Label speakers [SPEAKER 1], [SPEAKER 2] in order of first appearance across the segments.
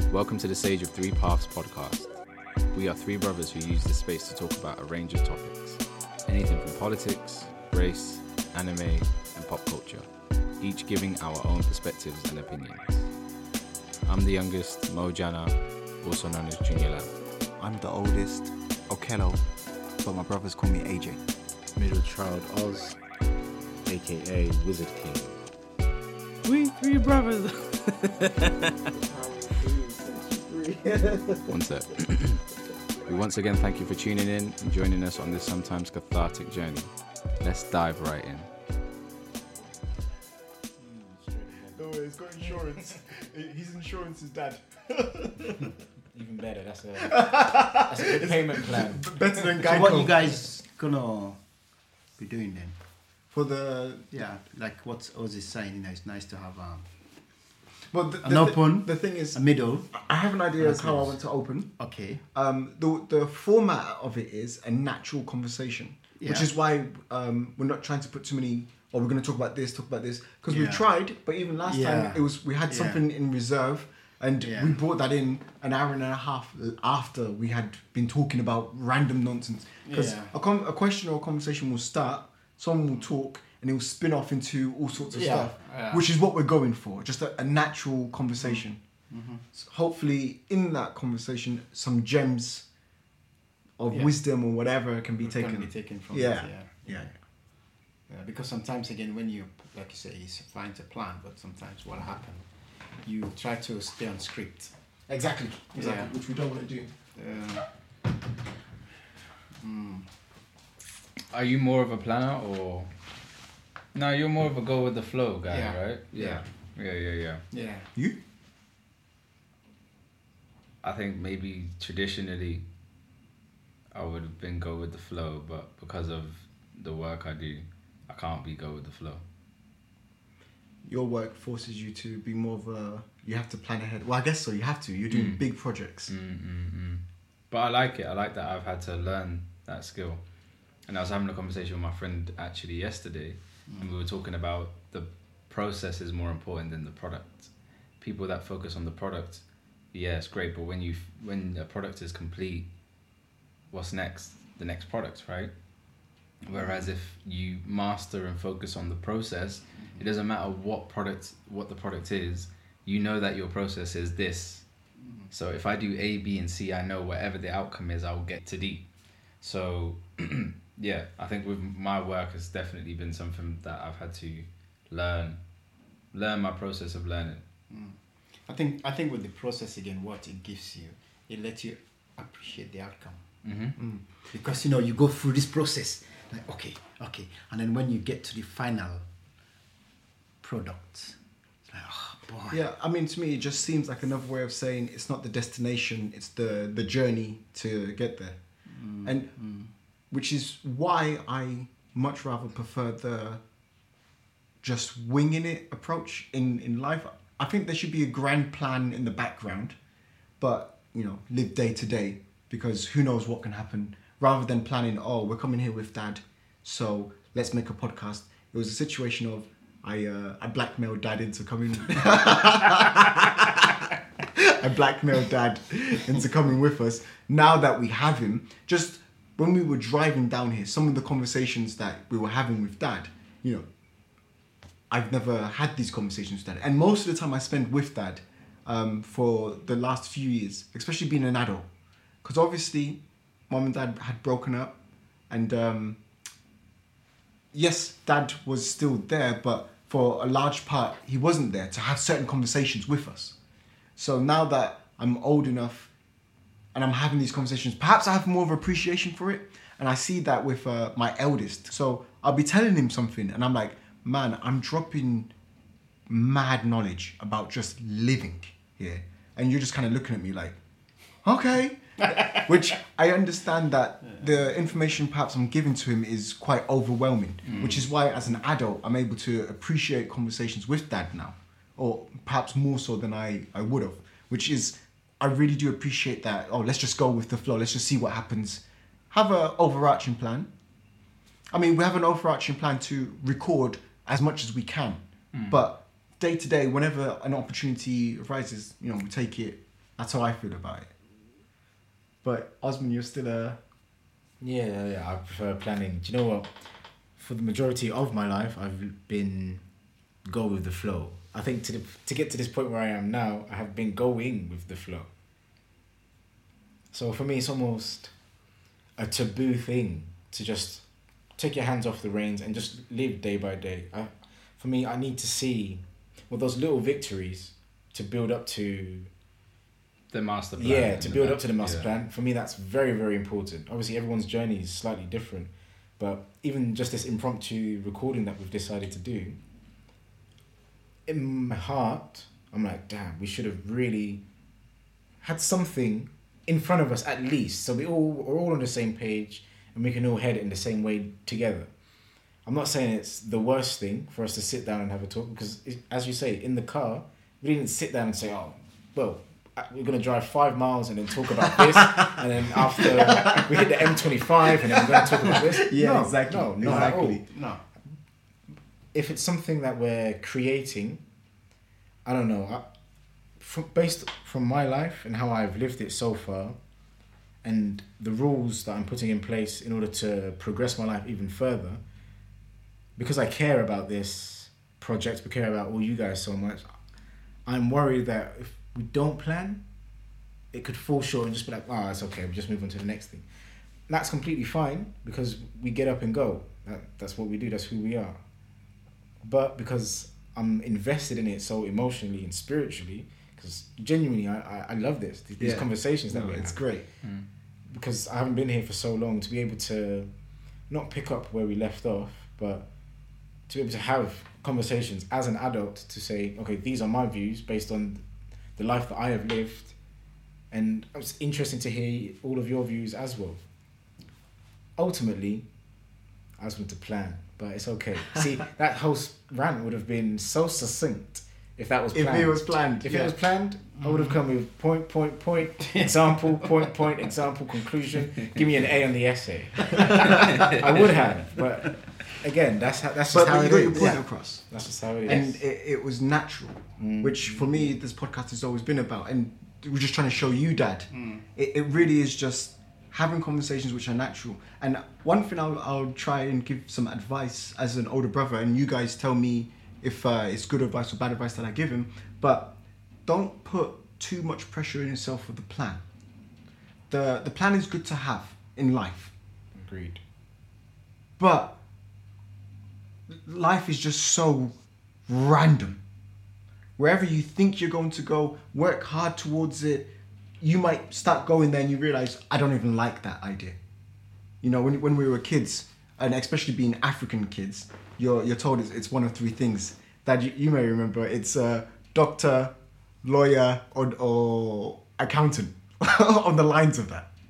[SPEAKER 1] Welcome to the Sage of Three Paths podcast. We are three brothers who use this space to talk about a range of topics. Anything from politics, race, anime, and pop culture. Each giving our own perspectives and opinions. I'm the youngest, Mo Jana, also known as Junior Lamb.
[SPEAKER 2] I'm the oldest, Okello, but my brothers call me AJ.
[SPEAKER 3] Middle child Oz, aka Wizard King.
[SPEAKER 1] We three brothers. One sec. We once again thank you for tuning in and joining us on this sometimes cathartic journey. Let's dive right in.
[SPEAKER 4] Oh, he's got insurance. His insurance is dad.
[SPEAKER 5] Even better. That's a good payment plan.
[SPEAKER 4] Better than
[SPEAKER 2] So
[SPEAKER 4] Geico.
[SPEAKER 2] what you guys gonna be doing then?
[SPEAKER 4] For the...
[SPEAKER 2] Yeah, like what Oz is saying, you know, it's nice to have
[SPEAKER 4] Well,
[SPEAKER 2] an open,
[SPEAKER 4] the thing is,
[SPEAKER 2] a middle.
[SPEAKER 4] I have an idea of
[SPEAKER 2] That's
[SPEAKER 4] how I
[SPEAKER 2] nice.
[SPEAKER 4] want to open.
[SPEAKER 2] Okay.
[SPEAKER 4] The format of it is a natural conversation, which
[SPEAKER 2] Yeah.
[SPEAKER 4] is why we're not trying to put too many. Or we're going to talk about this, because we
[SPEAKER 2] Yeah.
[SPEAKER 4] tried, but even last time we had something in reserve, and we brought that in an hour and a half after we had been talking about random nonsense. Because a question or a conversation will start, someone will talk, and it will spin off into all sorts of stuff, which is what we're going for, just a natural conversation.
[SPEAKER 2] Mm-hmm.
[SPEAKER 4] So hopefully, in that conversation, some gems of wisdom or whatever can be taken.
[SPEAKER 2] from
[SPEAKER 4] Yeah.
[SPEAKER 2] it. Yeah. Because sometimes again, when you, like you say, it's fine to plan, but sometimes what happens, you try to stay on script.
[SPEAKER 4] Exactly.
[SPEAKER 2] Yeah.
[SPEAKER 4] Which we don't want to do.
[SPEAKER 1] Are you more of a planner or... No, you're more of a go with the flow guy,
[SPEAKER 2] Yeah.
[SPEAKER 1] right? Yeah.
[SPEAKER 2] Yeah.
[SPEAKER 4] You?
[SPEAKER 1] I think maybe traditionally I would have been go with the flow, but because of the work I do, I can't be go with the flow.
[SPEAKER 4] Your work forces you to be more of a... You have to plan ahead. Well, I guess so. You have to. You're doing big projects.
[SPEAKER 1] But I like it. I like that I've had to learn that skill. And I was having a conversation with my friend actually yesterday, and we were talking about the process is more important than the product. People that focus on the product, yeah, it's great, but when a product is complete, what's next? The next product, right? Whereas if you master and focus on the process, it doesn't matter what the product is, you know that your process is this. So if I do A, B, and C, I know whatever the outcome is, I'll get to D. So yeah, I think with my work, it's definitely been something that I've had to learn my process of learning.
[SPEAKER 2] I think with the process again, what it gives you, it lets you appreciate the outcome. Because you go through this process, like okay, and then when you get to the final product, it's like, oh boy.
[SPEAKER 4] Yeah, I mean, to me, it just seems like another way of saying it's not the destination, it's the journey to get there. Which is why I much rather prefer the just winging it approach in life. I think there should be a grand plan in the background, but, live day to day, because who knows what can happen, rather than planning, oh, we're coming here with dad, so let's make a podcast. It was a situation of, I blackmailed dad into coming... I blackmailed dad into coming with us. Now that we have him, just when we were driving down here, some of the conversations that we were having with dad, I've never had these conversations with dad. And most of the time I spend with dad for the last few years, especially being an adult. Because obviously, mom and dad had broken up. And yes, dad was still there, but for a large part, he wasn't there to have certain conversations with us. So now that I'm old enough and I'm having these conversations, perhaps I have more of appreciation for it. And I see that with my eldest. So I'll be telling him something and I'm like, man, I'm dropping mad knowledge about just living here. And you're just kind of looking at me like, okay. Which I understand that the information perhaps I'm giving to him is quite overwhelming, which is why as an adult, I'm able to appreciate conversations with dad now, or perhaps more so than I would have, which is, I really do appreciate that. Oh, let's just go with the flow. Let's just see what happens. Have an overarching plan. I mean, we have an overarching plan to record as much as we can, but day to day, whenever an opportunity arises, we take it That's how I feel about it. But Osman, you're still a...
[SPEAKER 5] Yeah, I prefer planning. Do you know what? For the majority of my life, I've been go with the flow. I think to get to this point where I am now, I have been going with the flow. So for me, it's almost a taboo thing to just take your hands off the reins and just live day by day. For me, I need to see those little victories to build up to
[SPEAKER 1] the master plan.
[SPEAKER 5] Yeah, to build up to the master plan. For me, that's very, very important. Obviously, everyone's journey is slightly different. But even just this impromptu recording that we've decided to do, in my heart, I'm like, damn, we should have really had something in front of us at least. So we're all on the same page and we can all head in the same way together. I'm not saying it's the worst thing for us to sit down and have a talk because, as you say, in the car, we didn't sit down and say, oh, well, we're going to drive 5 miles and then talk about this. And then after we hit the M25 and then we're going to talk about this.
[SPEAKER 4] Yeah,
[SPEAKER 5] no,
[SPEAKER 4] exactly.
[SPEAKER 5] No, not
[SPEAKER 4] exactly.
[SPEAKER 5] at all. No. If it's something that we're creating, I don't know, based from my life and how I've lived it so far and the rules that I'm putting in place in order to progress my life even further, because I care about this project, we care about all you guys so much, I'm worried that if we don't plan, it could fall short and just be like, oh, it's okay, we just move on to the next thing. That's completely fine because we get up and go. That's what we do, that's who we are. But because I'm invested in it so emotionally and spiritually, because genuinely I love these conversations that we have.
[SPEAKER 4] It's great.
[SPEAKER 5] Because I haven't been here for so long, to be able to not pick up where we left off, but to be able to have conversations as an adult to say, okay, these are my views based on the life that I have lived, and it's interesting to hear all of your views as well. Ultimately, I just want to plan, but it's okay. See, that whole rant would have been so succinct if that was planned.
[SPEAKER 4] If it was planned.
[SPEAKER 5] If it was planned, I would have come with point, example, point, example, conclusion. Give me an A on the essay. I would have, but again, that's just how it is. But you got your
[SPEAKER 4] point across.
[SPEAKER 5] That's just how it is.
[SPEAKER 4] And it was natural, which for me, this podcast has always been about. And we're just trying to show you, Dad. It really is just having conversations which are natural. And one thing I'll try and give some advice as an older brother, and you guys tell me if it's good advice or bad advice that I give him, but don't put too much pressure on yourself with the plan. The plan is good to have in life.
[SPEAKER 5] Agreed.
[SPEAKER 4] But life is just so random. Wherever you think you're going to go, work hard towards it. You might start going there and you realize, I don't even like that idea. You know, when we were kids, and especially being African kids, you're told it's one of three things that you may remember. It's doctor, lawyer, or accountant, on the lines of that.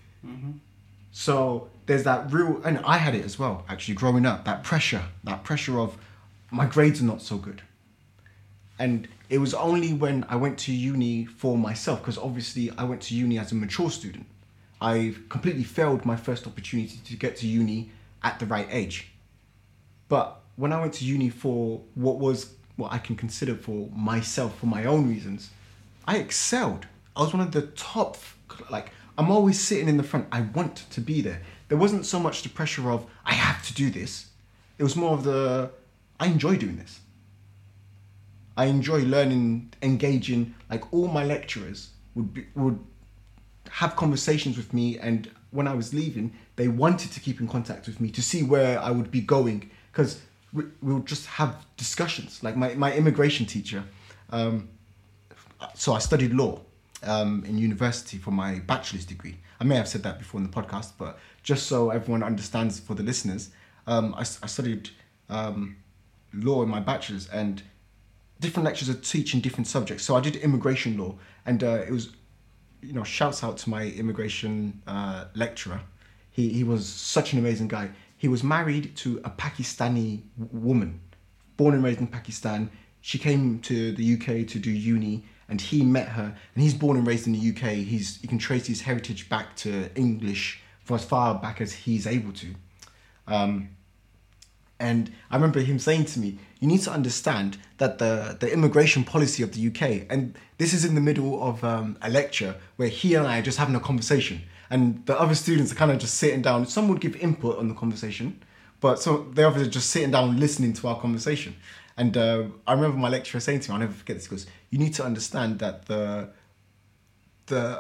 [SPEAKER 4] So there's that real, and I had it as well, actually, growing up, that pressure of my grades are not so good. And it was only when I went to uni for myself, because obviously I went to uni as a mature student. I completely failed my first opportunity to get to uni at the right age. But when I went to uni for what I can consider for myself, for my own reasons, I excelled. I was one of the top, I'm always sitting in the front. I want to be there. There wasn't so much the pressure of, I have to do this. It was more of I enjoy doing this. I enjoy learning, engaging. Like, all my lecturers would have conversations with me, and when I was leaving, they wanted to keep in contact with me to see where I would be going, because we would just have discussions. Like my immigration teacher, so I studied law in university for my bachelor's degree. I may have said that before in the podcast, but just so everyone understands for the listeners, I studied law in my bachelor's, and different lecturers are teaching different subjects. So I did immigration law, and it was, shouts out to my immigration lecturer. He was such an amazing guy. He was married to a Pakistani woman, born and raised in Pakistan. She came to the UK to do uni, and he met her, and he's born and raised in the UK. He can trace his heritage back to English for as far back as he's able to. And I remember him saying to me, you need to understand that the immigration policy of the UK, and this is in the middle of a lecture where he and I are just having a conversation, and the other students are kind of just sitting down. Some would give input on the conversation, but so the others are just sitting down listening to our conversation. And I remember my lecturer saying to me, I'll never forget this, he goes, you need to understand that the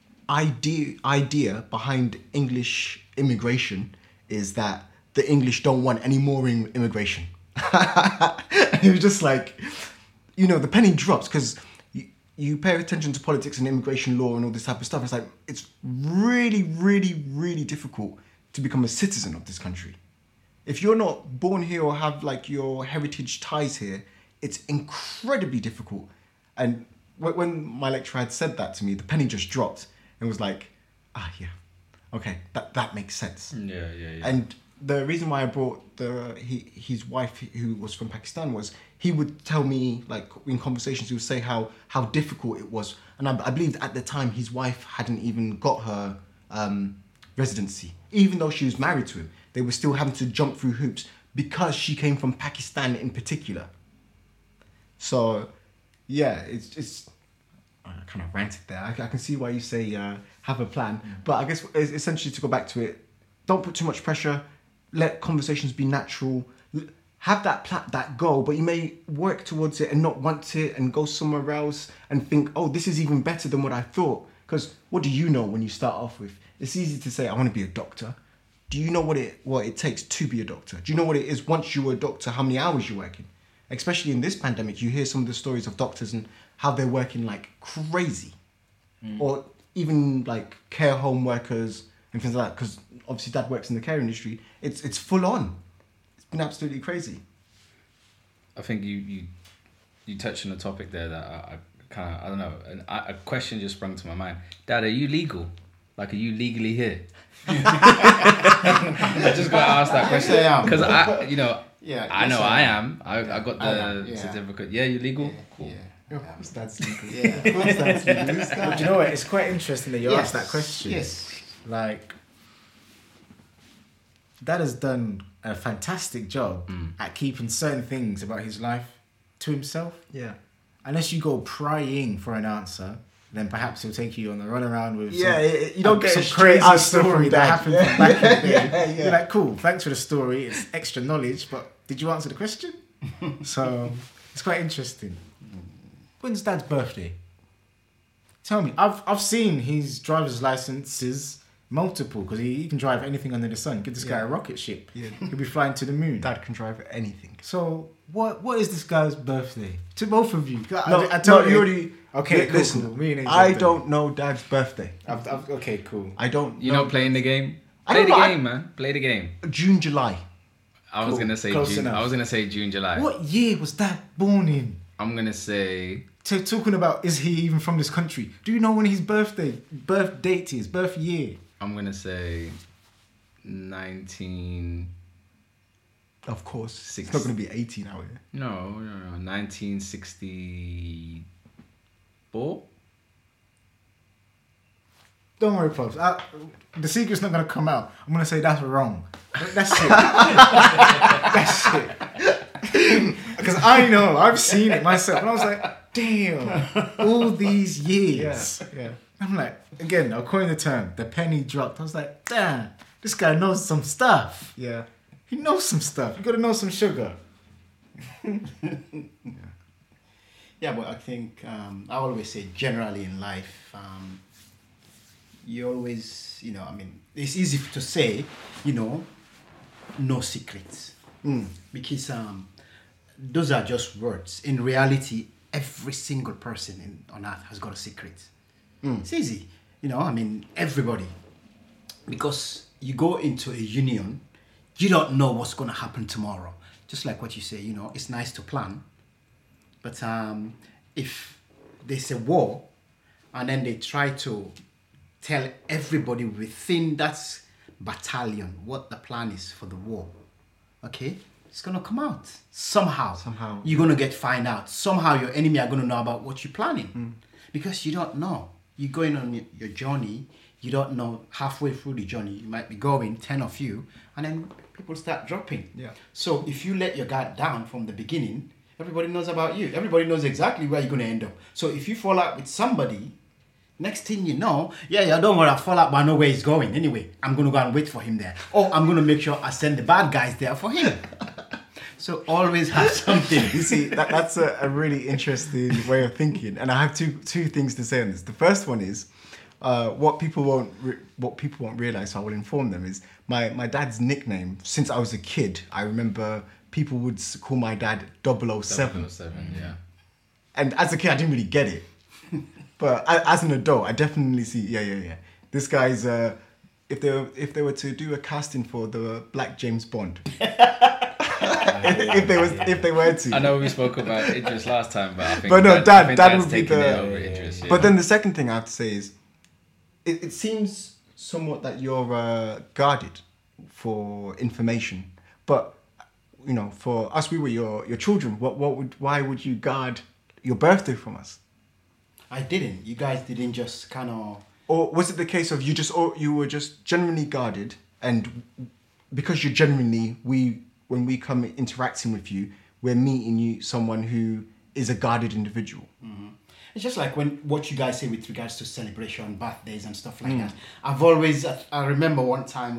[SPEAKER 4] idea behind English immigration is that the English don't want any more immigration. And it was just like, you know, the penny drops because you pay attention to politics and immigration law and all this type of stuff. It's like, it's really, really, really difficult to become a citizen of this country. If you're not born here or have like your heritage ties here, it's incredibly difficult. And when my lecturer had said that to me, the penny just dropped and was like, yeah, okay, that makes sense.
[SPEAKER 1] Yeah.
[SPEAKER 4] And the reason why I brought his wife, who was from Pakistan, was he would tell me, like in conversations, he would say how difficult it was. And I believe at the time his wife hadn't even got her residency. Even though she was married to him, they were still having to jump through hoops because she came from Pakistan in particular. So, yeah, it's I kind of ranted there. I can see why you say have a plan. But I guess essentially to go back to it, don't put too much pressure. Let conversations be natural. Have that goal, but you may work towards it and not want it and go somewhere else and think, oh, this is even better than what I thought. Because what do you know when you start off with? It's easy to say, I want to be a doctor. Do you know what it takes to be a doctor? Do you know what it is once you're a doctor, how many hours you're working? Especially in this pandemic, you hear some of the stories of doctors and how they're working like crazy. Or even like care home workers and things like that. Because obviously Dad works in the care industry. It's full on. It's been absolutely crazy.
[SPEAKER 1] I think you touched on a topic there that I kind of, I don't know, a question just sprung to my mind. Dad, are you legal? Like, are you legally here? I just got to ask that question because I know I am. I got the certificate. Yeah, you legal?
[SPEAKER 2] Yeah,
[SPEAKER 1] cool.
[SPEAKER 2] Yeah.
[SPEAKER 4] Of course, that's legal.
[SPEAKER 2] Yeah, of course that's legal.
[SPEAKER 5] But you know what? It's quite interesting that you asked that question.
[SPEAKER 2] Yes.
[SPEAKER 5] Like, Dad has done a fantastic job at keeping certain things about his life to himself.
[SPEAKER 4] Yeah.
[SPEAKER 5] Unless you go prying for an answer, then perhaps he'll take you on the run around with
[SPEAKER 4] you don't get
[SPEAKER 5] some
[SPEAKER 4] a straight
[SPEAKER 5] crazy
[SPEAKER 4] answer
[SPEAKER 5] story
[SPEAKER 4] from
[SPEAKER 5] that
[SPEAKER 4] Dad.
[SPEAKER 5] happened from back in the day.
[SPEAKER 4] Yeah.
[SPEAKER 5] You're like, cool, thanks for the story. It's extra knowledge, but did you answer the question? So it's quite interesting. When's Dad's birthday? Tell me. I've seen his driver's licenses multiple because he can drive anything under the sun. Give this guy a rocket ship.
[SPEAKER 4] Yeah.
[SPEAKER 5] He'll be flying to the moon.
[SPEAKER 4] Dad can drive anything.
[SPEAKER 5] So what is this guy's birthday? To both of you.
[SPEAKER 4] I
[SPEAKER 5] told
[SPEAKER 4] you already.
[SPEAKER 5] Okay, cool,
[SPEAKER 4] listen.
[SPEAKER 5] cool. Me and AJ
[SPEAKER 4] I
[SPEAKER 5] have done
[SPEAKER 4] don't know Dad's birthday.
[SPEAKER 5] okay, cool.
[SPEAKER 4] I don't.
[SPEAKER 1] You're
[SPEAKER 4] know.
[SPEAKER 1] not playing the game?
[SPEAKER 4] I
[SPEAKER 1] Play
[SPEAKER 4] don't
[SPEAKER 1] the
[SPEAKER 4] know,
[SPEAKER 1] game, man. Play the game.
[SPEAKER 4] June, July.
[SPEAKER 1] I was
[SPEAKER 5] Cool.
[SPEAKER 1] gonna say
[SPEAKER 5] Close
[SPEAKER 1] June.
[SPEAKER 5] enough.
[SPEAKER 1] I was gonna say June, July.
[SPEAKER 5] What year was Dad born in?
[SPEAKER 1] I'm gonna say
[SPEAKER 5] Talking about, is he even from this country? Do you know when his birth date is, birth year?
[SPEAKER 1] I'm gonna say 19.
[SPEAKER 4] Of course.
[SPEAKER 1] Six.
[SPEAKER 4] It's not going to be 18 out here.
[SPEAKER 1] No, 1964.
[SPEAKER 5] Don't worry, Pops. The secret's not going to come out. I'm going to say that's wrong. That's it. That's it. Because I know, I've seen it myself. And I was like, damn, all these years.
[SPEAKER 4] Yeah.
[SPEAKER 5] I'm like, again, I'll coin the term, the penny dropped. I was like, damn, this guy knows some stuff.
[SPEAKER 4] Yeah.
[SPEAKER 5] He knows some stuff. You got to know some sugar.
[SPEAKER 2] Yeah, but I think I always say generally in life, you always, it's easy to say, no secrets. Because those are just words. In reality, every single person on earth has got a secret. It's easy. Everybody. Because you go into a union, you don't know what's going to happen tomorrow. Just like what you say, it's nice to plan. But if there's a war and then they try to tell everybody within that battalion what the plan is for the war, okay, it's going to come out. Somehow. You're going to find out. Somehow your enemy are going to know about what you're planning. Because you don't know. You're going on your journey. you don't know, halfway through the journey, you might be going, 10 of you, and then people start dropping.
[SPEAKER 4] Yeah.
[SPEAKER 2] So if you let your guard down from the beginning, everybody knows about you. Everybody knows exactly where you're going to end up. So if you fall out with somebody, next thing you know, yeah, don't worry, I fall out, but I know where he's going. Anyway, I'm going to go and wait for him there. Or I'm going to make sure I send the bad guys there for him. So always have something.
[SPEAKER 4] You see, that's a really interesting way of thinking, and I have two things to say on this. The first one is what people won't realize. So I will inform them is my dad's nickname. Since I was a kid, I remember people would call my dad 007.
[SPEAKER 1] 007, yeah.
[SPEAKER 4] And as a kid, I didn't really get it, but as an adult, I definitely see. Yeah. This guy's if they were to do a casting for the Black James Bond. If they were to.
[SPEAKER 1] I know we spoke about Idris last time, but I think
[SPEAKER 4] Dad
[SPEAKER 1] Dad's
[SPEAKER 4] would be
[SPEAKER 1] taking
[SPEAKER 4] the.
[SPEAKER 1] it over Idris, yeah.
[SPEAKER 4] But then the second thing I have to say is, it seems somewhat that you're guarded for information, but you know, for us, we were your children. Why would you guard your birthday from us?
[SPEAKER 2] I didn't. You guys didn't just kind of.
[SPEAKER 4] Or was it the case of you were just genuinely guarded, and because you're genuinely when we come interacting with you, we're meeting you someone who is a guarded individual.
[SPEAKER 2] Mm-hmm. It's just like what you guys say with regards to celebration, birthdays and stuff like that. I've always, I remember one time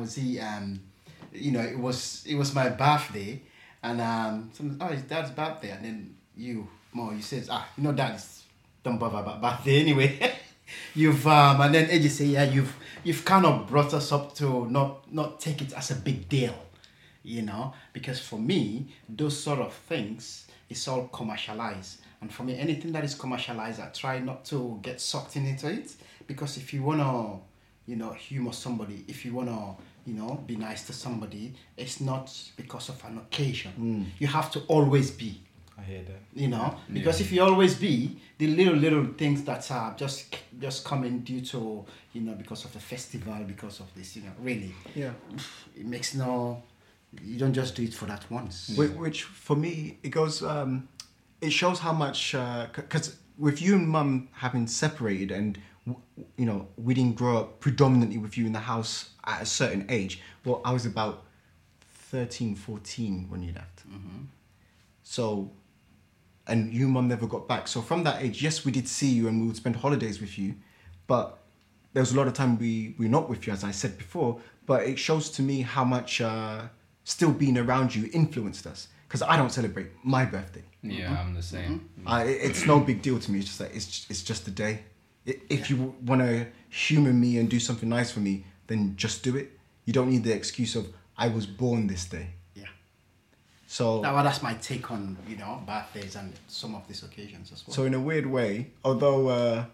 [SPEAKER 2] it was my birthday, and it's Dad's birthday, and then you says, Dad's don't bother about birthday anyway. And then Eddie say, yeah, you've kind of brought us up to not take it as a big deal. Because for me, those sort of things, it's all commercialized. And for me, anything that is commercialized, I try not to get sucked into it. Because if you want to, humor somebody, if you want to, be nice to somebody, it's not because of an occasion. You have to always be.
[SPEAKER 5] I hear that.
[SPEAKER 2] Because if you always be, the little things that are just coming due to, because of the festival, because of this, really.
[SPEAKER 4] Yeah.
[SPEAKER 2] It makes you don't just do it for that once.
[SPEAKER 4] Which for me, it goes, it shows how much, because with you and Mum having separated and, we didn't grow up predominantly with you in the house at a certain age. Well, I was about 13, 14 when you left.
[SPEAKER 2] Mm-hmm.
[SPEAKER 4] So, and you and Mum never got back. So from that age, yes, we did see you and we would spend holidays with you, but there was a lot of time we were not with you, as I said before, but it shows to me how much still being around you influenced us. Because I don't celebrate my birthday.
[SPEAKER 1] Yeah, I'm the same.
[SPEAKER 4] It's no big deal to me. It's just like, it's just a day. If you want to humour me and do something nice for me, then just do it. You don't need the excuse of, I was born this day.
[SPEAKER 2] Yeah.
[SPEAKER 4] So
[SPEAKER 2] that's my take on, birthdays and some of these occasions as well.
[SPEAKER 4] So in a weird way, although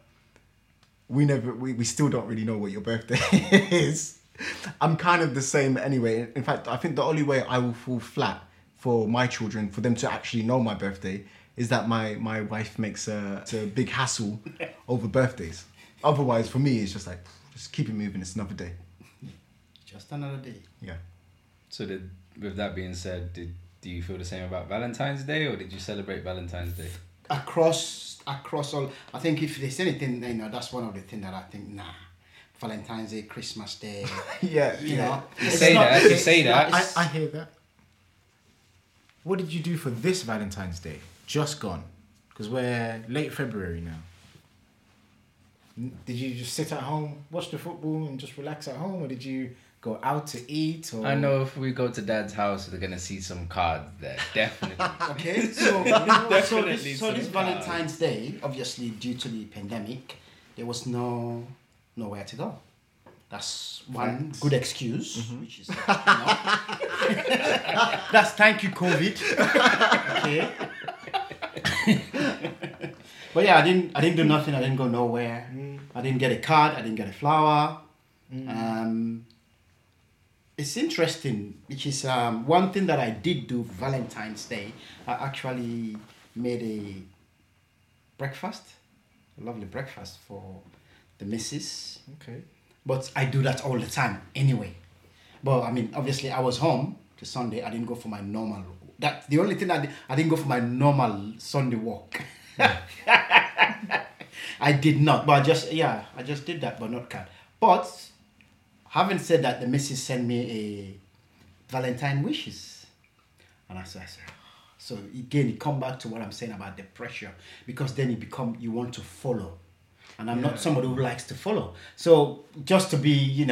[SPEAKER 4] we still don't really know what your birthday is, I'm kind of the same anyway. In fact, I think the only way I will fall flat for my children, for them to actually know my birthday, is that my wife makes a big hassle over birthdays. Otherwise, for me, it's just like, just keep it moving. It's another day.
[SPEAKER 2] Just another day.
[SPEAKER 4] Yeah.
[SPEAKER 1] So with that being said, do you feel the same about Valentine's Day, or did you celebrate Valentine's Day?
[SPEAKER 2] Across all, I think if there's anything, that's one of the things that I think, Valentine's Day, Christmas Day.
[SPEAKER 4] Yeah.
[SPEAKER 1] You say that.
[SPEAKER 5] I hear that. What did you do for this Valentine's Day? Just gone. Because we're late February now. Did you just sit at home, watch the football and just relax at home? Or did you go out to eat? Or...
[SPEAKER 1] I know if we go to Dad's house, they're going to see some cards there. Definitely.
[SPEAKER 2] Okay, so this Valentine's Day, obviously due to the pandemic, there was nowhere to go. That's one good excuse, which is, that's thank you, COVID. Okay. But yeah, I didn't do nothing. I didn't go nowhere. I didn't get a card. I didn't get a flower. It's interesting, which is one thing that I did do for Valentine's Day. I actually made a lovely breakfast for the missus.
[SPEAKER 5] Okay.
[SPEAKER 2] But I do that all the time anyway. But I mean, obviously, I was home to Sunday. I didn't go for my normal. That's the only thing I didn't go for my normal Sunday walk. I did not. But I just did that, but not card. But having said that, the missus sent me a Valentine wishes, and I said, so again, it come back to what I'm saying about the pressure, because then you want to follow, and I'm not somebody who likes to follow. So just to be,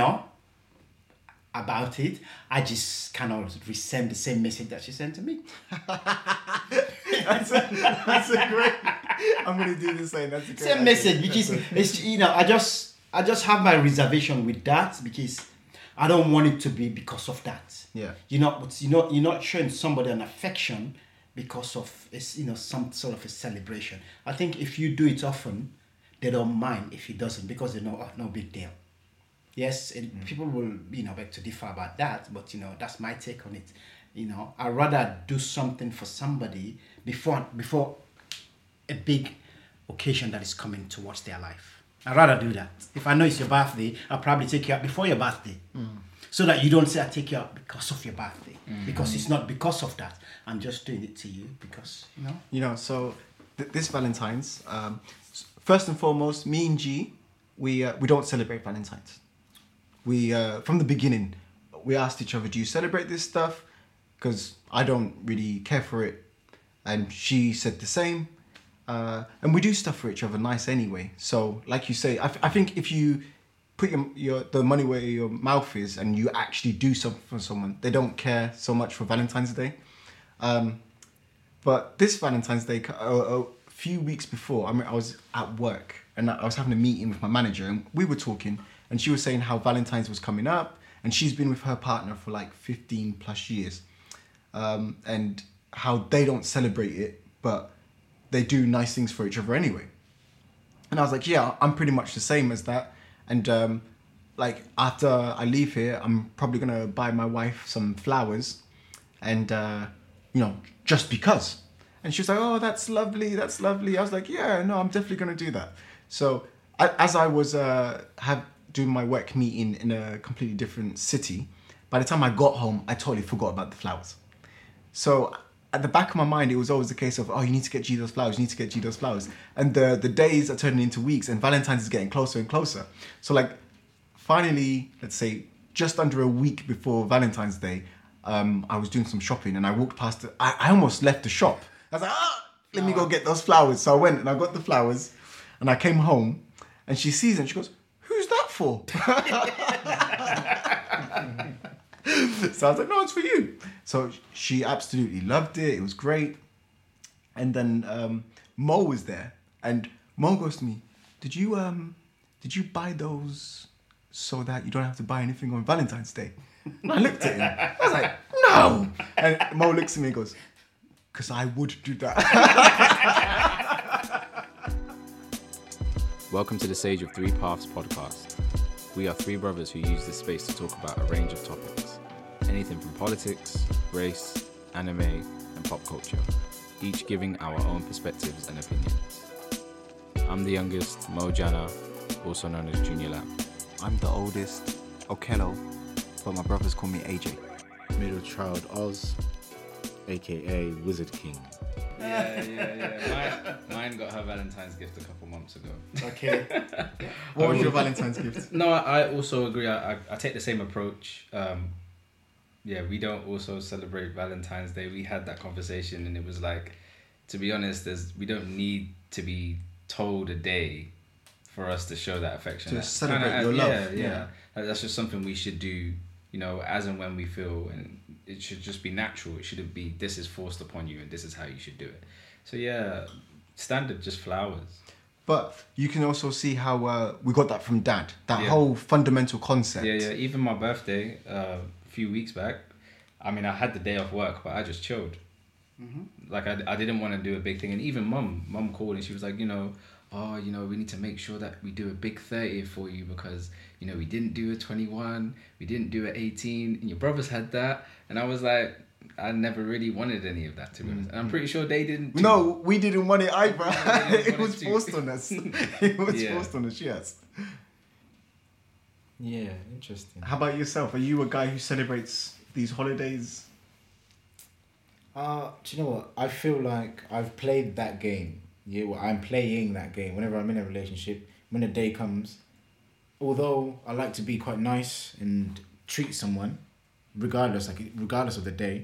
[SPEAKER 2] about it, I just kind of resend the same message that she sent to me.
[SPEAKER 4] That's a great. I'm gonna do the same. That's a great.
[SPEAKER 2] Same message, because it's I just have my reservation with that, because I don't want it to be because of that.
[SPEAKER 4] Yeah.
[SPEAKER 2] You're not showing somebody an affection because of some sort of a celebration. I think if you do it often, they don't mind if he doesn't, because they know, no big deal. Yes, people will beg to differ about that, but that's my take on it. I'd rather do something for somebody before a big occasion that is coming towards their life. I'd rather do that. If I know it's your birthday, I'll probably take you out before your birthday. So that you don't say I take you out because of your birthday. Because it's not because of that. I'm just doing it to you because,
[SPEAKER 4] So this Valentine's, first and foremost, me and G, we don't celebrate Valentine's. We from the beginning, we asked each other, do you celebrate this stuff? Because I don't really care for it. And she said the same. And we do stuff for each other nice anyway. So like you say, I think if you put the money where your mouth is and you actually do something for someone, they don't care so much for Valentine's Day. But this Valentine's Day, a few weeks before, I was at work and I was having a meeting with my manager, and we were talking, and she was saying how Valentine's was coming up, and she's been with her partner for like 15 plus years, and how they don't celebrate it, but they do nice things for each other anyway. And I was like, yeah, I'm pretty much the same as that. And like after I leave here, I'm probably gonna buy my wife some flowers, and just because. And she was like, oh, that's lovely. I was like, yeah, no, I'm definitely gonna do that. So as I was doing my work meeting in a completely different city, by the time I got home, I totally forgot about the flowers. So at the back of my mind, it was always the case of, oh, you need to get G those flowers, And the days are turning into weeks, and Valentine's is getting closer and closer. So like, finally, let's say, just under a week before Valentine's Day, I was doing some shopping, and I walked past it. I almost left the shop. I was like, let me go get those flowers. So I went and I got the flowers, and I came home, and she sees it, and she goes, who's that for? So I was like, no, it's for you. So she absolutely loved it. It was great. And then Mo was there, and Mo goes to me, did you buy those so that you don't have to buy anything on Valentine's Day? And I looked at him. I was like, no. And Mo looks at me and goes, because I would do that.
[SPEAKER 3] Welcome to the Sage of Three Paths podcast. We are three brothers who use this space to talk about a range of topics. Anything from politics, race, anime, and pop culture. Each giving our own perspectives and opinions. I'm the youngest, Mo Jana, also known as Junior Lamb.
[SPEAKER 6] I'm the oldest, Okello, but my brothers call me AJ.
[SPEAKER 3] Middle child Oz, aka Wizard King.
[SPEAKER 1] Yeah. Mine got her Valentine's gift a couple months ago.
[SPEAKER 4] Okay. What was your Valentine's gift?
[SPEAKER 1] No, I also agree. I take the same approach. We don't also celebrate Valentine's Day. We had that conversation, and it was like, to be honest, we don't need to be told a day for us to show that affection.
[SPEAKER 4] To celebrate your love.
[SPEAKER 1] Yeah. That's just something we should do, as and when we feel, and it should just be natural. It shouldn't be, this is forced upon you and this is how you should do it. So yeah, standard, just flowers.
[SPEAKER 4] But you can also see how we got that from Dad. That whole fundamental concept.
[SPEAKER 1] Yeah. Even my birthday, a few weeks back, I had the day off work, but I just chilled. Mm-hmm. Like I didn't want to do a big thing. And even mum called and she was like, we need to make sure that we do a big 30 for you because, we didn't do a 21, we didn't do a 18, and your brothers had that. And I was like, I never really wanted any of that, to be honest. And I'm pretty sure they didn't too.
[SPEAKER 4] No, we didn't want it either. It was forced on us. It was forced on us, yes.
[SPEAKER 5] Yeah, interesting.
[SPEAKER 4] How about yourself? Are you a guy who celebrates these holidays?
[SPEAKER 5] Do you know what? I feel like I've played that game. Yeah, well, I'm playing that game. Whenever I'm in a relationship, when the day comes, although I like to be quite nice and treat someone, regardless of the day,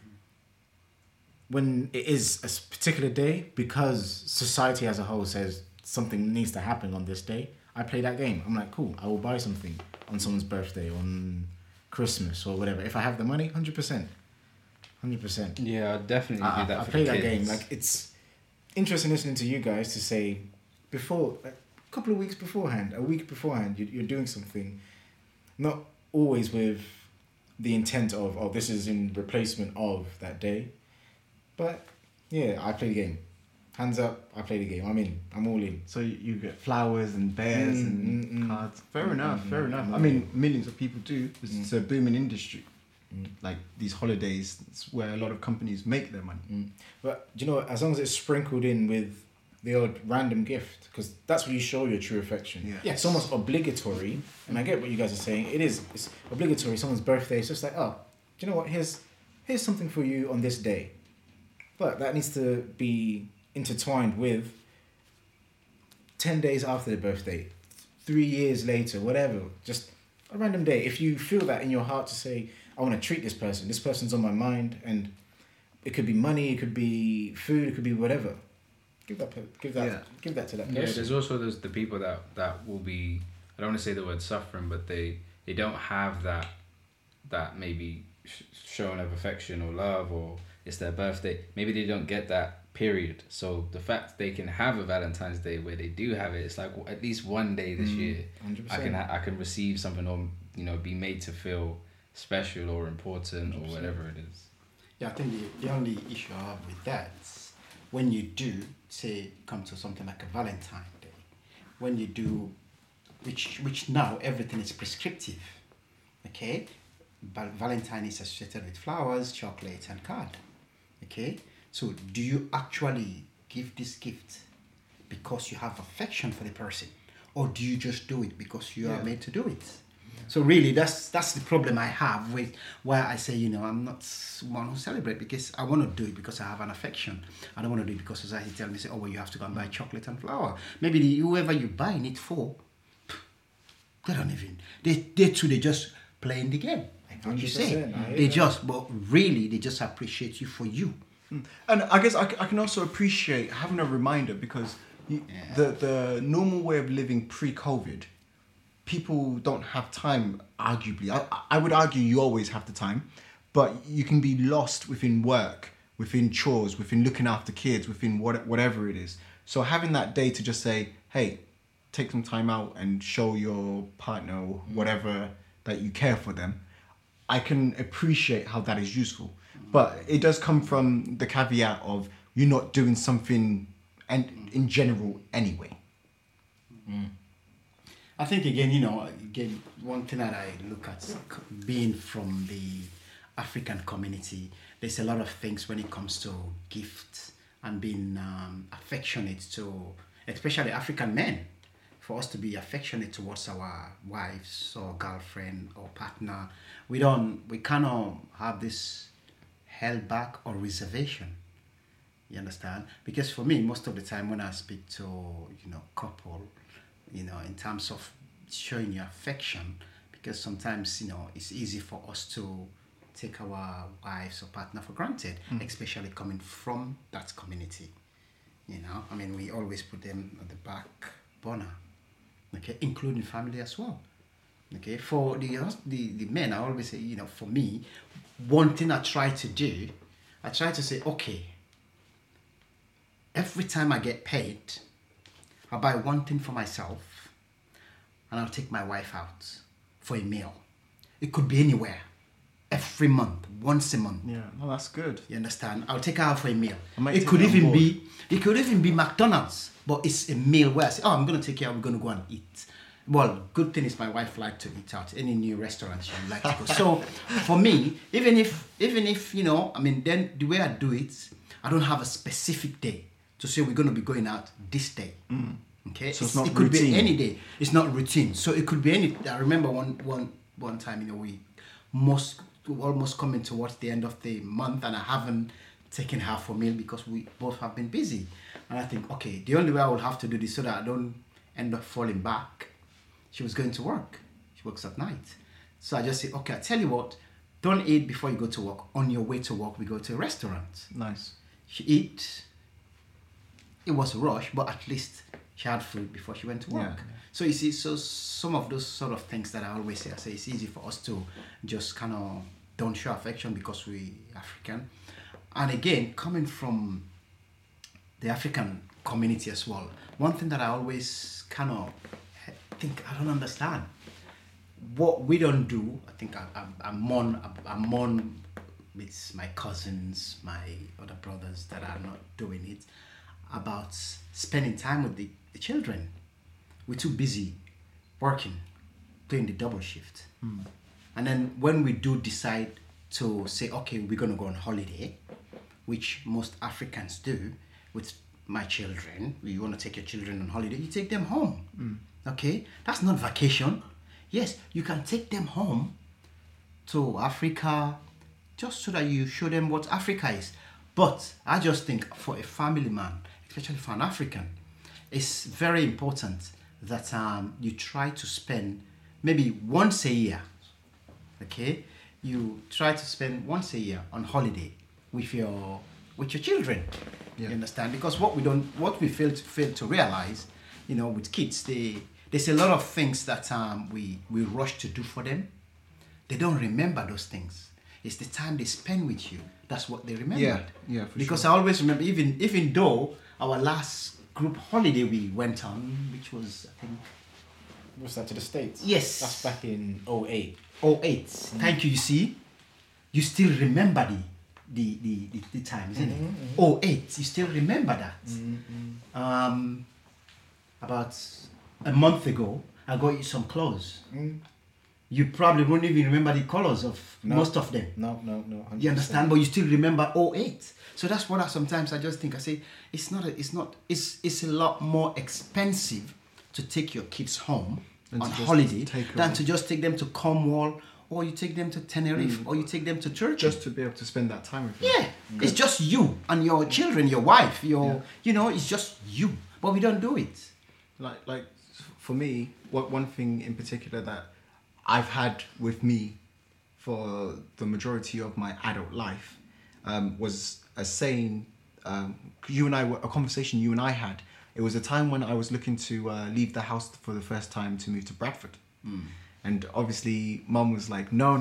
[SPEAKER 5] when it is a particular day, because society as a whole says something needs to happen on this day, I play that game. I'm like, cool, I will buy something on someone's birthday, on Christmas or whatever. If I have the money, 100%. 100%.
[SPEAKER 1] Yeah, I'd definitely do that
[SPEAKER 5] I
[SPEAKER 1] for
[SPEAKER 5] play
[SPEAKER 1] the
[SPEAKER 5] that
[SPEAKER 1] kids.
[SPEAKER 5] game. Like, it's interesting listening to you guys to say before, like, a couple of weeks beforehand, a week beforehand, you're doing something, not always with the intent of, oh, this is in replacement of that day. But yeah, I play the game. Hands up, I play the game. I'm in. I'm all in.
[SPEAKER 4] So you get flowers and bears and cards. Fair enough. I mean, millions of people do. It's a booming industry. Like these holidays, it's where a lot of companies make their money.
[SPEAKER 5] But do you know what? As long as it's sprinkled in with the odd random gift, because that's where you show your true affection.
[SPEAKER 4] Yeah.
[SPEAKER 5] Yes. It's almost obligatory, and I get what you guys are saying. It's obligatory. Someone's birthday, it's just like, oh, do you know what? Here's something for you on this day. But that needs to be intertwined with 10 days after the birthday, 3 years later, whatever. Just a random day. If you feel that in your heart to say, I want to treat this person's on my mind, and it could be money, it could be food, it could be whatever. Give that to that person.
[SPEAKER 1] Yeah, there's also the people that will be, I don't want to say the word suffering, but they don't have that maybe showing of affection or love, or it's their birthday. Maybe they don't get that period. So the fact they can have a Valentine's Day where they do have it, it's like at least one day this year
[SPEAKER 5] 100%.
[SPEAKER 1] I can receive something, or be made to feel special or important 100%. Or whatever it is.
[SPEAKER 2] Yeah, I think the only issue I have with that, when you do, say, come to something like a Valentine Day, when you do, which now everything is prescriptive, okay? But Valentine is associated with flowers, chocolate, and card, okay? So do you actually give this gift because you have affection for the person, or do you just do it because you are made to do it? So really, that's the problem I have with why I say, I'm not one who celebrate, because I want to do it because I have an affection. I don't want to do it because society tell me, say, oh, well, you have to go and buy chocolate and flour. Maybe whoever you're buying it for, they don't even, they just playing the game. Like what you say. But really, they just appreciate you for you.
[SPEAKER 4] And I guess I can also appreciate having a reminder, because the normal way of living pre-COVID, people don't have time, arguably. I would argue you always have the time, but you can be lost within work, within chores, within looking after kids, within whatever it is. So having that day to just say, hey, take some time out and show your partner or whatever that you care for them, I can appreciate how that is useful. But it does come from the caveat of you're not doing something in general anyway.
[SPEAKER 2] I think again, one thing that I look at, being from the African community, there's a lot of things when it comes to gifts and being affectionate to, especially African men, for us to be affectionate towards our wives or girlfriend or partner. We cannot have this held back or reservation. You understand? Because for me, most of the time when I speak to, couple, in terms of showing your affection, because sometimes, it's easy for us to take our wives or partner for granted, especially coming from that community. We always put them at the back burner, okay, including family as well. Okay, for the men, I always say, for me, one thing I try to say, okay, every time I get paid, I'll buy one thing for myself, and I'll take my wife out for a meal. It could be anywhere, every month, once a month.
[SPEAKER 4] Yeah, well, that's good.
[SPEAKER 2] You understand? I'll take her out for a meal.
[SPEAKER 4] It could
[SPEAKER 2] even be McDonald's, but it's a meal where I say, oh, I'm going to take you out, we're going to go and eat. Well, good thing is my wife likes to eat out. Any new restaurant she would like to go. So for me, even if then the way I do it, I don't have a specific day to say we're going to be going out this day. Okay,
[SPEAKER 4] so it's not
[SPEAKER 2] it could
[SPEAKER 4] routine.
[SPEAKER 2] be any day. It's not routine. So it could be any. I remember one time, we almost coming towards the end of the month, and I haven't taken her for meal because we both have been busy. And I think, okay, the only way I will have to do this so that I don't end up falling back. she was going to work. She works at night. So I just said, okay, I tell you what, don't eat before you go to work. On your way to work, we go to a restaurant.
[SPEAKER 4] Nice.
[SPEAKER 2] She eat. It was a rush, but at least she had food before she went to work.
[SPEAKER 4] Yeah.
[SPEAKER 2] So you see, so some of those sort of things that I always say, I say it's easy for us to just kind of don't show affection because we African. And again, coming from the African community as well, one thing that I always kind of think I don't understand, what we don't do, I think I'm mourn with my cousins, my other brothers that are not doing it, about spending time with the children. We're too busy working, doing the double shift. And then when we do decide to say, okay, we're going to go on holiday, which most Africans do with my children, you want to take your children on holiday, you take them home. Okay? That's not vacation. Yes, you can take them home to Africa just so that you show them what Africa is. But I just think for a family man, especially for an African, it's very important that you try to spend maybe once a year, okay? You try to spend once a year on holiday with your children.
[SPEAKER 4] Yeah.
[SPEAKER 2] You understand? Because what we fail to realize, you know, with kids, there's a lot of things that we rush to do for them. They don't remember those things. It's the time they spend with you. That's what they remember.
[SPEAKER 4] Yeah, for
[SPEAKER 2] because
[SPEAKER 4] sure.
[SPEAKER 2] I always remember, even though our last group holiday we went on, which was, I think,
[SPEAKER 5] What's that, to the States?
[SPEAKER 2] Yes.
[SPEAKER 5] That's back in 08.
[SPEAKER 2] 08. Thank you. You see, you still remember the time, isn't it? 08. You still remember that. About a month ago, I got you some clothes. You probably won't even remember the colors of most of them.
[SPEAKER 5] No. 100%.
[SPEAKER 2] You understand? But you still remember 08. So that's what sometimes I just think, I say, it's a lot more expensive to take your kids home
[SPEAKER 4] And
[SPEAKER 2] on
[SPEAKER 4] to just
[SPEAKER 2] holiday
[SPEAKER 4] take
[SPEAKER 2] than
[SPEAKER 4] them.
[SPEAKER 2] to just take them to Cornwall, or you take them to Tenerife, or you take them to Turkey.
[SPEAKER 4] Just to be able to spend that time with them.
[SPEAKER 2] Yeah, it's just you and your children, your wife, it's just you. But we don't do it.
[SPEAKER 4] Like for me, one thing in particular that I've had with me for the majority of my adult life was a saying, a conversation you and I had. It was a time when I was looking to leave the house for the first time to move to Bradford. And obviously mum was like, no.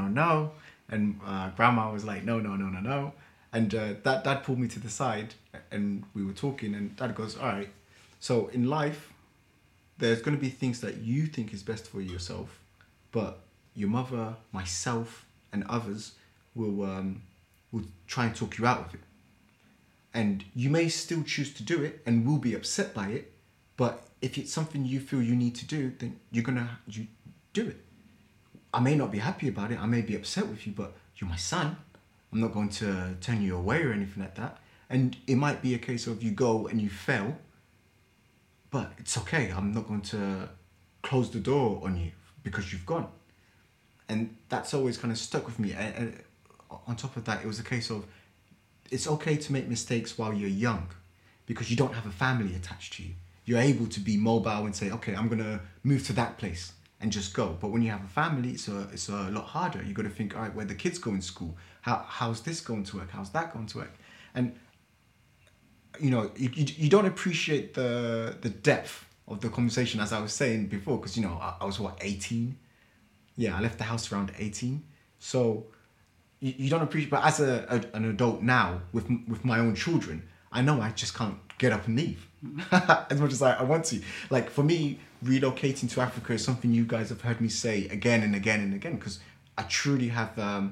[SPEAKER 4] And grandma was like, no. And dad pulled me to the side and we were talking, and dad goes, all right, so in life, there's going to be things that you think is best for yourself, but your mother, myself, and others will try and talk you out of it. And you may still choose to do it and will be upset by it, but if it's something you feel you need to do, then you do it. I may not be happy about it, I may be upset with you, but you're my son. I'm not going to turn you away or anything like that. And it might be a case of you go and you fail, but it's okay. I'm not going to close the door on you because you've gone. And that's always kind of stuck with me. And on top of that, it was a case of, it's okay to make mistakes while you're young because you don't have a family attached to you. You're able to be mobile and say, okay, I'm going to move to that place and just go. But when you have a family, it's a lot harder. You got to think, all right, where the kids go in school, how's this going to work? How's that going to work? And you know, you don't appreciate the depth of the conversation, as I was saying before, because, you know, I was 18? Yeah, I left the house around 18. So you don't appreciate, but as an adult now with my own children, I know I just can't get up and leave as much as I want to. Like for me, relocating to Africa is something you guys have heard me say again and again and again, because I truly have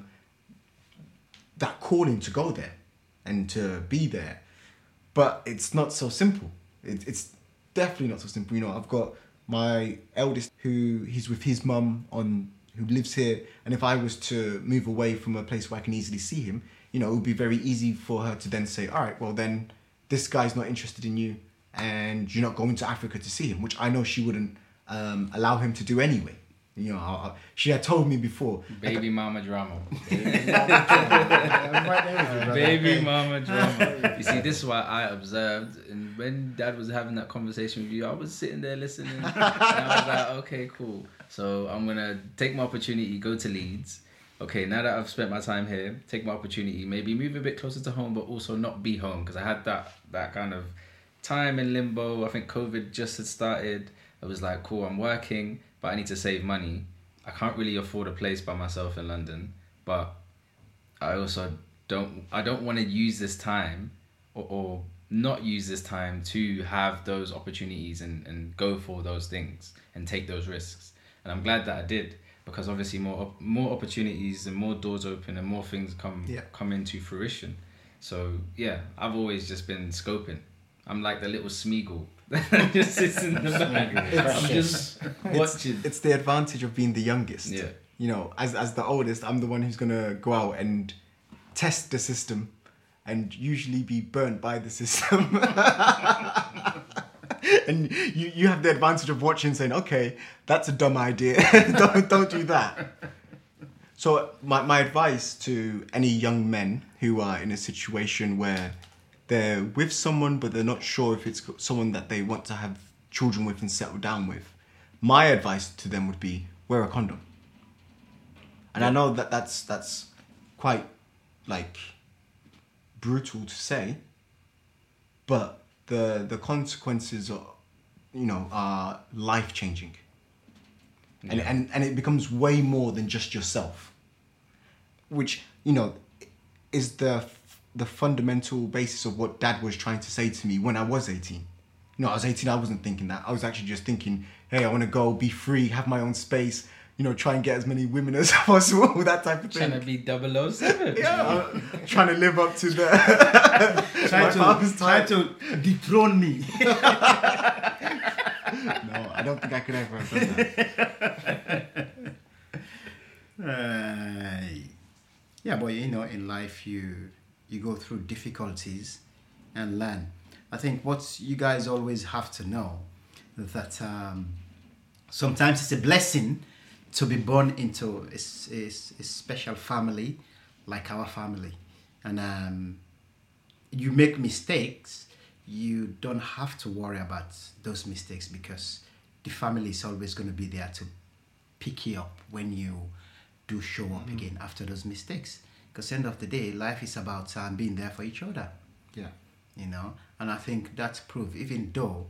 [SPEAKER 4] that calling to go there and to be there. But it's not so simple. It's definitely not so simple. You know, I've got my eldest he's with his mum who lives here, and if I was to move away from a place where I can easily see him, you know, it would be very easy for her to then say, all right, well then this guy's not interested in you and you're not going to Africa to see him, which I know she wouldn't allow him to do anyway. You know, she had told me before.
[SPEAKER 1] Baby mama drama.
[SPEAKER 5] I'm right there with you, brother.
[SPEAKER 1] Baby mama drama. You see, this is why I observed, and when Dad was having that conversation with you, I was sitting there listening, and I was like, okay, cool. So I'm gonna take my opportunity, go to Leeds. Okay, now that I've spent my time here, take my opportunity, maybe move a bit closer to home, but also not be home, because I had that kind of time in limbo. I think COVID just had started. I was like, cool, I'm working, but I need to save money. I can't really afford a place by myself in London, but I also don't want to use this time or not use this time to have those opportunities and go for those things and take those risks. And I'm glad that I did, because obviously more opportunities and more doors open and more things come into fruition. So yeah, I've always just been scoping. I'm like the little Smeagol that just sits in the back. I'm just watching.
[SPEAKER 4] It's the advantage of being the youngest.
[SPEAKER 1] Yeah.
[SPEAKER 4] You know, as the oldest, I'm the one who's gonna go out and test the system, and usually be burnt by the system. And you have the advantage of watching, saying, "Okay, that's a dumb idea. don't do that." So my advice to any young men who are in a situation where they're with someone but they're not sure if it's someone that they want to have children with and settle down with, my advice to them would be wear a condom. And I know that that's quite like brutal to say, but the consequences are, you know, are life changing. And it becomes way more than just yourself, which, you know, is the fundamental basis of what Dad was trying to say to me when I was 18. You know, I was 18, I wasn't thinking that. I was actually just thinking, hey, I want to go, be free, have my own space, you know, try and get as many women as possible, that type of thing.
[SPEAKER 1] Trying to be 007.
[SPEAKER 4] Yeah, trying to live up to the...
[SPEAKER 2] Try to dethrone me.
[SPEAKER 4] No, I don't think I could ever have done that.
[SPEAKER 2] Yeah, but you know, in life you go through difficulties and learn. I think what you guys always have to know that sometimes it's a blessing to be born into a special family like our family, and you make mistakes, you don't have to worry about those mistakes, because the family is always going to be there to pick you up when you do show up again after those mistakes. Because end of the day, life is about being there for each other.
[SPEAKER 4] Yeah.
[SPEAKER 2] You know, and I think that's proof. Even though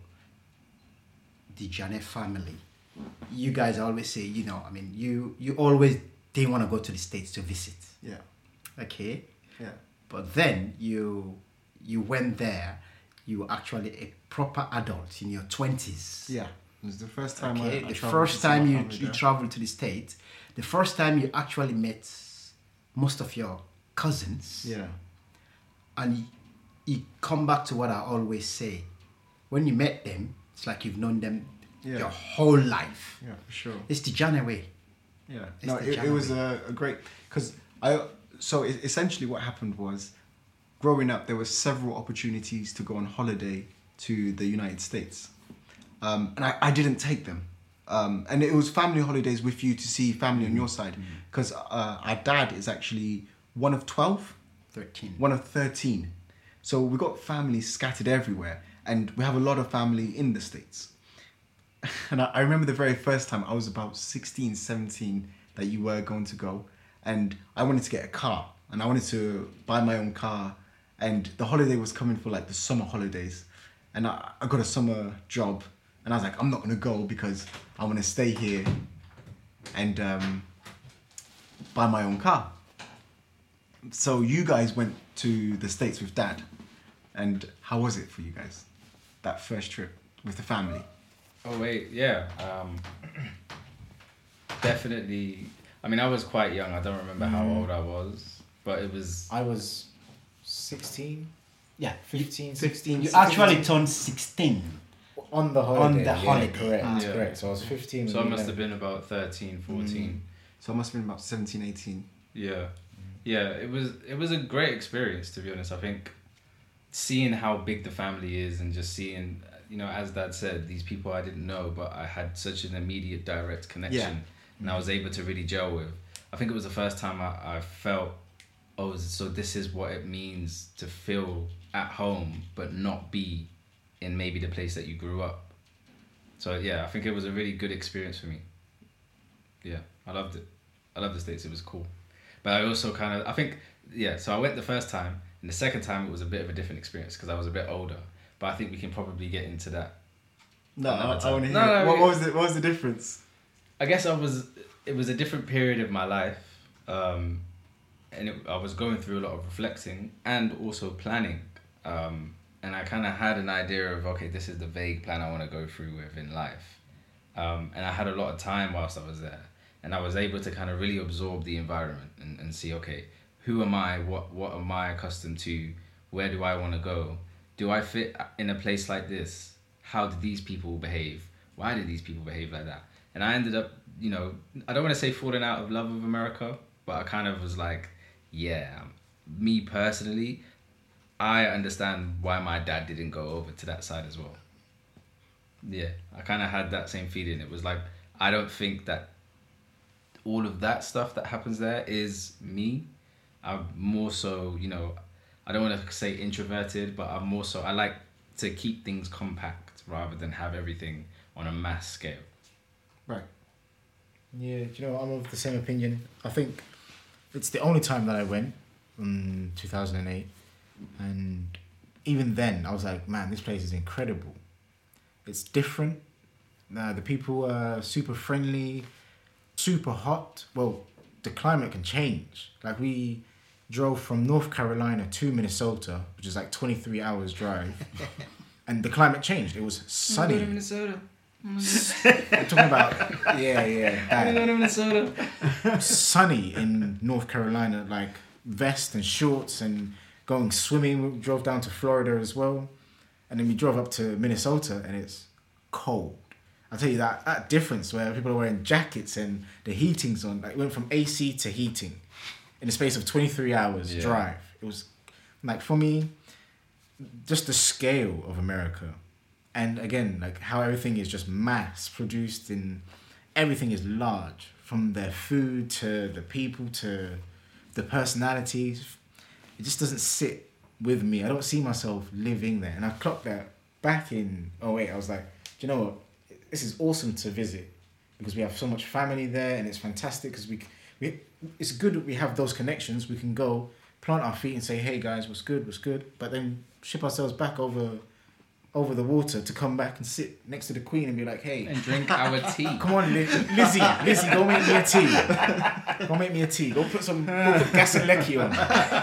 [SPEAKER 2] the Janet family, you guys always say, you know, I mean, you always didn't want to go to the States to visit.
[SPEAKER 4] Yeah.
[SPEAKER 2] Okay.
[SPEAKER 4] Yeah.
[SPEAKER 2] But then you went there. You were actually a proper adult in your 20s.
[SPEAKER 4] Yeah. It was the first time
[SPEAKER 2] Okay.
[SPEAKER 4] I
[SPEAKER 2] The
[SPEAKER 4] traveled
[SPEAKER 2] first
[SPEAKER 4] to see my
[SPEAKER 2] time
[SPEAKER 4] family
[SPEAKER 2] you
[SPEAKER 4] there.
[SPEAKER 2] traveled to the States. The first time you actually met most of your cousins.
[SPEAKER 4] Yeah.
[SPEAKER 2] And you come back to what I always say. When you met them, it's like you've known them your whole life.
[SPEAKER 4] Yeah, for sure.
[SPEAKER 2] It's the journey way.
[SPEAKER 4] Yeah.
[SPEAKER 2] It's
[SPEAKER 4] No,
[SPEAKER 2] the
[SPEAKER 4] it was
[SPEAKER 2] January.
[SPEAKER 4] a great... Because essentially what happened was, growing up, there were several opportunities to go on holiday to the United States. And I didn't take them. And it was family holidays with you to see family on your side. Because our dad is actually one of 12.
[SPEAKER 2] 13.
[SPEAKER 4] One of 13. So we got families scattered everywhere. And we have a lot of family in the States. And I remember the very first time, I was about 16, 17, that you were going to go. And I wanted to get a car. And I wanted to buy my own car. And the holiday was coming for like the summer holidays. And I got a summer job. And I was like, I'm not going to go because I want to stay here and buy my own car. So you guys went to the States with Dad. And how was it for you guys? That first trip with the family?
[SPEAKER 1] Oh wait, yeah. Definitely. I mean, I was quite young. I don't remember how old I was, but it was...
[SPEAKER 5] I was 16.
[SPEAKER 2] Yeah.
[SPEAKER 5] 15,
[SPEAKER 2] 16. You
[SPEAKER 5] 16.
[SPEAKER 2] actually turned 16.
[SPEAKER 5] On the holiday.
[SPEAKER 2] On the holiday.
[SPEAKER 5] Correct,
[SPEAKER 1] Yeah.
[SPEAKER 5] correct. So I was 15.
[SPEAKER 1] So I
[SPEAKER 5] when
[SPEAKER 1] must
[SPEAKER 5] we
[SPEAKER 1] have been about 13, 14.
[SPEAKER 4] So I must have been about 17, 18.
[SPEAKER 1] Yeah. Yeah, it was a great experience, to be honest. I think seeing how big the family is and just seeing, you know, as Dad said, these people I didn't know, but I had such an immediate direct connection and I was able to really gel with. I think it was the first time I felt, oh, so this is what it means to feel at home but not be in maybe the place that you grew up. So yeah, I think it was a really good experience for me. Yeah, I loved it. I loved the States. It was cool. But I also so I went the first time, and the second time it was a bit of a different experience because I was a bit older. But I think we can probably get into that.
[SPEAKER 4] No, I want to hear.
[SPEAKER 1] No,
[SPEAKER 4] What was the difference?
[SPEAKER 1] I guess it was a different period of my life, and I was going through a lot of reflecting and also planning, and I kind of had an idea of, okay, this is the vague plan I want to go through with in life, and I had a lot of time whilst I was there, and I was able to kind of really absorb the environment and see, okay, who am I, what am I accustomed to, where do I want to go, do I fit in a place like this, how do these people behave, why do these people behave like that? And I ended up, I don't want to say falling out of love with America, but I kind of was like, yeah, me personally, I understand why my dad didn't go over to that side as well. Yeah, I kind of had that same feeling. It was like, I don't think that all of that stuff that happens there is me. I'm more so, I don't want to say introverted, but I'm more so, I like to keep things compact rather than have everything on a mass scale.
[SPEAKER 4] Right.
[SPEAKER 5] Yeah, do you know, I'm of the same opinion. I think it's the only time that I went in 2008, and even then I was like, man, this place is incredible. It's different. The people are super friendly, super hot. Well, the climate can change. Like, we drove from North Carolina to Minnesota, which is like 23 hours drive, and the climate changed. It was sunny.
[SPEAKER 1] Minnesota.
[SPEAKER 5] I'm talking about
[SPEAKER 1] Minnesota.
[SPEAKER 5] Sunny in North Carolina, like vest and shorts, and going swimming. We drove down to Florida as well, and then we drove up to Minnesota, and it's cold. I'll tell you that difference where people are wearing jackets and the heating's on. Like, it went from AC to heating in the space of 23 hours drive. It was like, for me, just the scale of America. And again, like how everything is just mass produced, and everything is large, from their food to the people to the personalities. It just doesn't sit with me. I don't see myself living there. And I clocked that back in 2008. I was like, do you know what? This is awesome to visit because we have so much family there, and it's fantastic because we it's good that we have those connections. We can go plant our feet and say, hey guys, what's good? But then ship ourselves back over the water to come back and sit next to the Queen and be like, hey,
[SPEAKER 1] and drink our tea.
[SPEAKER 5] Come on, Lizzie, go make me a tea. Go put gas and lecky on.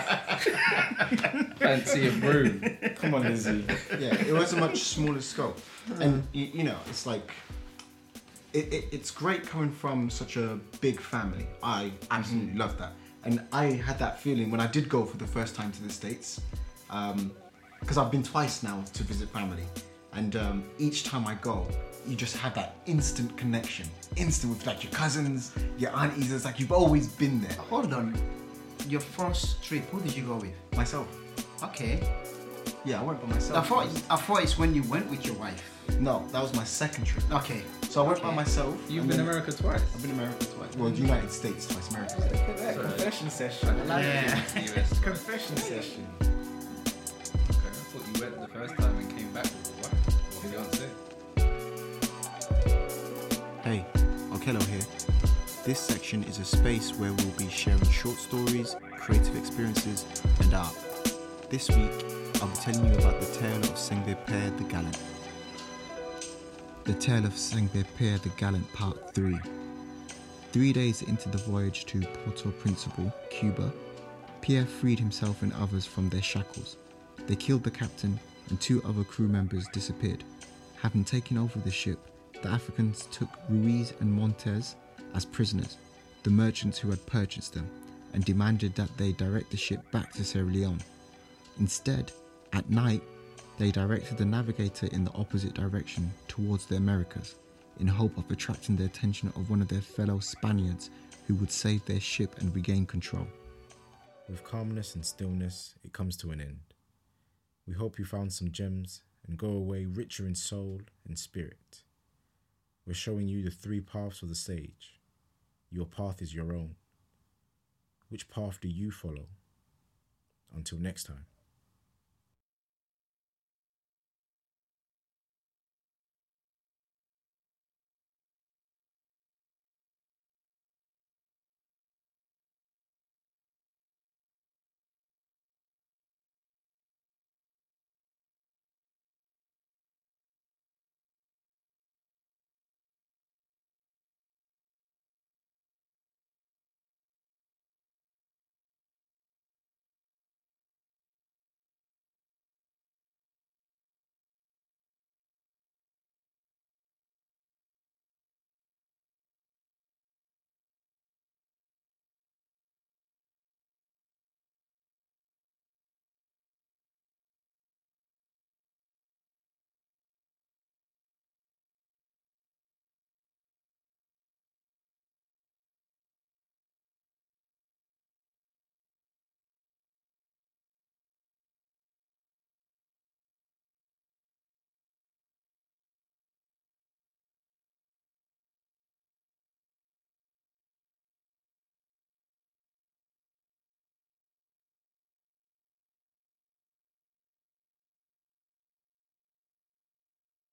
[SPEAKER 1] Fancy a brew.
[SPEAKER 5] Come on, Lizzie.
[SPEAKER 4] Yeah, it was a much smaller scope, and it's like, it's great coming from such a big family. I absolutely love that, and I had that feeling when I did go for the first time to the States. Because I've been twice now to visit family, and each time I go, you just have that instant connection, with like your cousins, your aunties. It's like you've always been there.
[SPEAKER 2] Hold on, your first trip, who did you go with?
[SPEAKER 4] Myself.
[SPEAKER 2] Okay.
[SPEAKER 4] Yeah, I went by myself.
[SPEAKER 2] I thought it's when you went with your wife.
[SPEAKER 4] No, that was my second trip.
[SPEAKER 2] Okay.
[SPEAKER 4] So I went by myself.
[SPEAKER 1] You've been to America twice.
[SPEAKER 4] I've been to America twice. Well, United States twice, America.
[SPEAKER 5] Look at that confession session. Confession session.
[SPEAKER 1] I thought you went the first time and came back with your wife or fiance.
[SPEAKER 6] Hey, Okello here. This section is a space where we'll be sharing short stories, creative experiences, and art. This week, I'll be telling you about the tale of Sengbe-Père the Gallant. The tale of Sengbe-Père the Gallant, Part 3. 3 days into the voyage to Puerto Principe, Cuba, Pierre freed himself and others from their shackles. They killed the captain, and 2 other crew members disappeared. Having taken over the ship, the Africans took Ruiz and Montes as prisoners, the merchants who had purchased them, and demanded that they direct the ship back to Sierra Leone. Instead, at night, they directed the navigator in the opposite direction towards the Americas, in hope of attracting the attention of one of their fellow Spaniards who would save their ship and regain control.
[SPEAKER 5] With calmness and stillness, it comes to an end. We hope you found some gems and go away richer in soul and spirit. We're showing you the 3 paths of the sage. Your path is your own. Which path do you follow? Until next time.